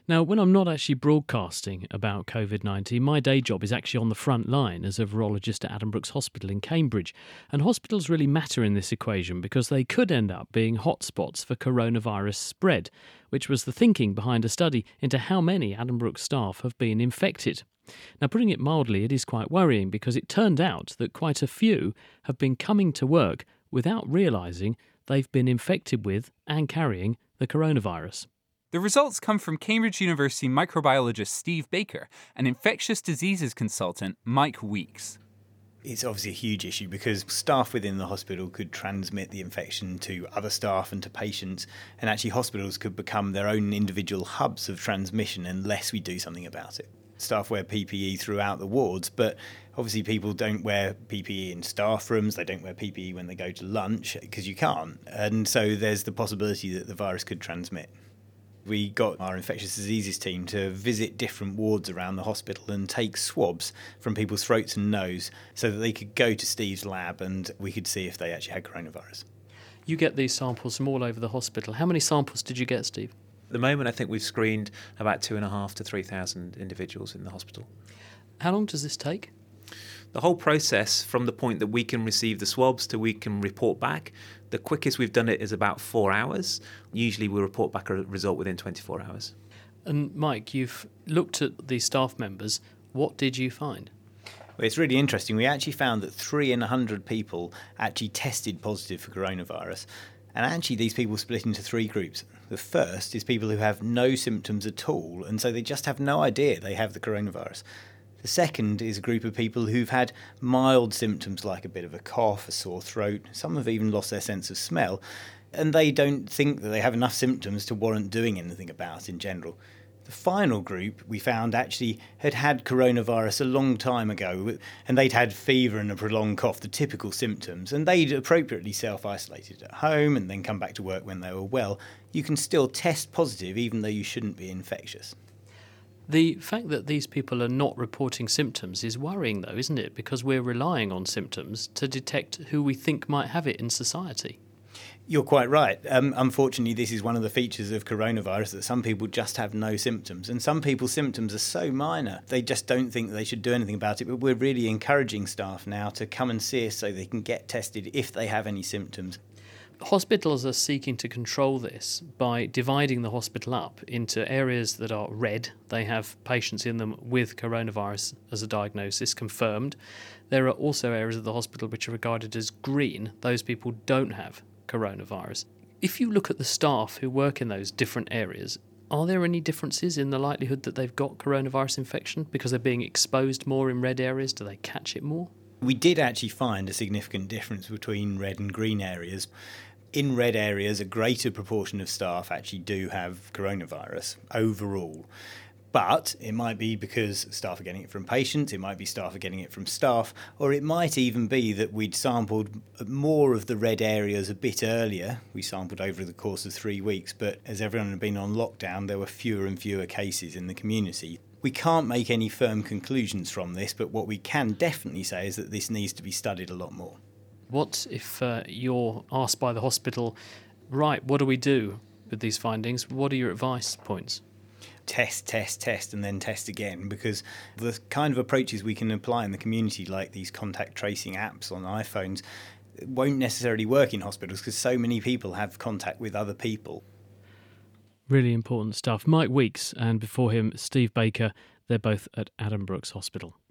Now, when I'm not actually broadcasting about COVID-19, my day job is actually on the front line as a virologist at Addenbrooke's Hospital in Cambridge. And hospitals really matter in this equation because they could end up being hotspots for coronavirus spread, which was the thinking behind a study into how many Addenbrooke staff have been infected. Now, putting it mildly, it is quite worrying because it turned out that quite a few have been coming to work without realising they've been infected with and carrying the coronavirus. The results come from Cambridge University microbiologist Steve Baker and infectious diseases consultant Mike Weeks. It's obviously a huge issue because staff within the hospital could transmit the infection to other staff and to patients, and actually hospitals could become their own individual hubs of transmission unless we do something about it. Staff wear PPE throughout the wards, but obviously people don't wear PPE in staff rooms, they don't wear PPE when they go to lunch because you can't, and so there's the possibility that the virus could transmit. We got our infectious diseases team to visit different wards around the hospital and take swabs from people's throats and nose so that they could go to Steve's lab and we could see if they actually had coronavirus. You get these samples from all over the hospital. How many samples did you get, Steve? At the moment, I think we've screened about 2,500 to 3,000 individuals in the hospital. How long does this take? The whole process, from the point that we can receive the swabs to we can report back, the quickest we've done it is about 4 hours. Usually we report back a result within 24 hours. And Mike, you've looked at these staff members. What did you find? Well, it's really interesting. We actually found that 3 in 100 people actually tested positive for coronavirus. And actually these people split into 3 groups. The first is people who have no symptoms at all, and so they just have no idea they have the coronavirus. The second is a group of people who've had mild symptoms like a bit of a cough, a sore throat. Some have even lost their sense of smell, and they don't think that they have enough symptoms to warrant doing anything about in general. The final group we found actually had coronavirus a long time ago, and they'd had fever and a prolonged cough, the typical symptoms, and they'd appropriately self-isolated at home and then come back to work when they were well. You can still test positive even though you shouldn't be infectious. The fact that these people are not reporting symptoms is worrying, though, isn't it? Because we're relying on symptoms to detect who we think might have it in society. You're quite right. Unfortunately, this is one of the features of coronavirus, that some people just have no symptoms. And some people's symptoms are so minor, they just don't think they should do anything about it. But we're really encouraging staff now to come and see us so they can get tested if they have any symptoms. Hospitals are seeking to control this by dividing the hospital up into areas that are red. They have patients in them with coronavirus as a diagnosis confirmed. There are also areas of the hospital which are regarded as green. Those people don't have coronavirus. If you look at the staff who work in those different areas, are there any differences in the likelihood that they've got coronavirus infection because they're being exposed more in red areas? Do they catch it more? We did actually find a significant difference between red and green areas. In red areas, a greater proportion of staff actually do have coronavirus overall. But it might be because staff are getting it from patients, it might be staff are getting it from staff, or it might even be that we'd sampled more of the red areas a bit earlier. We sampled over the course of 3 weeks, but as everyone had been on lockdown, there were fewer and fewer cases in the community. We can't make any firm conclusions from this, but what we can definitely say is that this needs to be studied a lot more. What if you're asked by the hospital, right, what do we do with these findings? What are your advice points? Test, and then test again, because the kind of approaches we can apply in the community, like these contact tracing apps on iPhones, won't necessarily work in hospitals because so many people have contact with other people. Really important stuff. Mike Weeks and before him Steve Baker, they're both at Addenbrooke's Hospital.